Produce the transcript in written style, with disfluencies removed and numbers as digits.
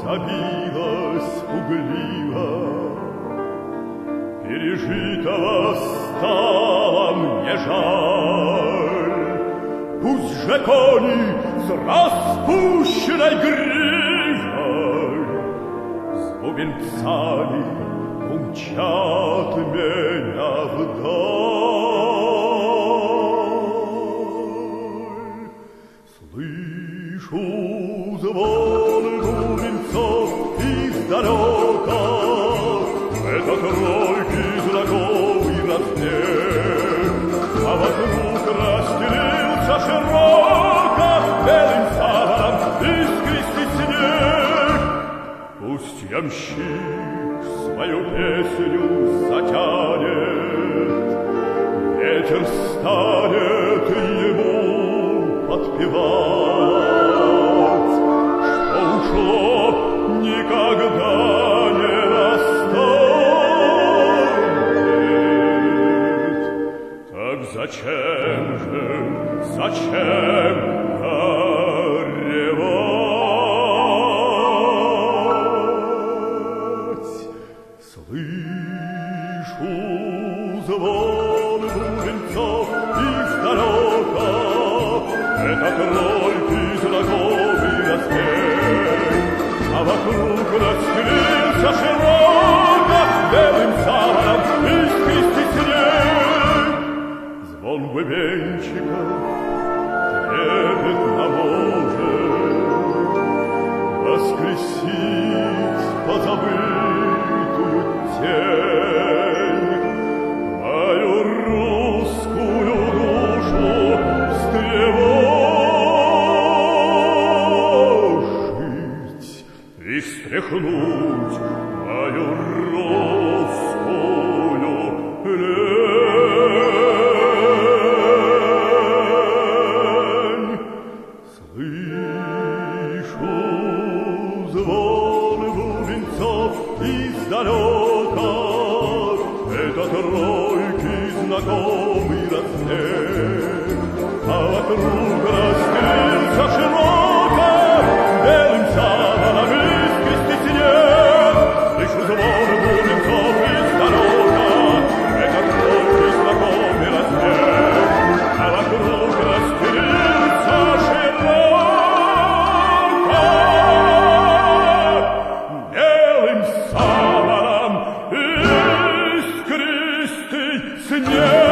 забилась пугливо. Пережитого стало мне жаль. Пусть же кони с распущенной гривой с бубенцами умчат меня вдаль. Слышу звон бубенцов издалека, это тройки знакомый разнег, а вокруг расстелился широко белым саваном искристый снег. Пусть ямщик свою песню затянет, ветер станет ему подпевать, что ушло никогда не настанет. Так зачем же, зачем горевать? Слышу звон бубенцов издалека, это тройки знакомый распев, а вокруг расстелился широко белым саваном искристый снег. Звон бубенчика трепетно может воскресить позабытую тень, мою русскую душу встревожить и встряхнуть мою русскую лень. Слышу звон бубенцов издалека, это тройки знакомый разнег, а вокруг расстелился широко белым саваном искристый снег. Слышу звон бубенцов издалека, это тройки знакомый разнег, а вокруг расстелился широко белым саваном искристый снег.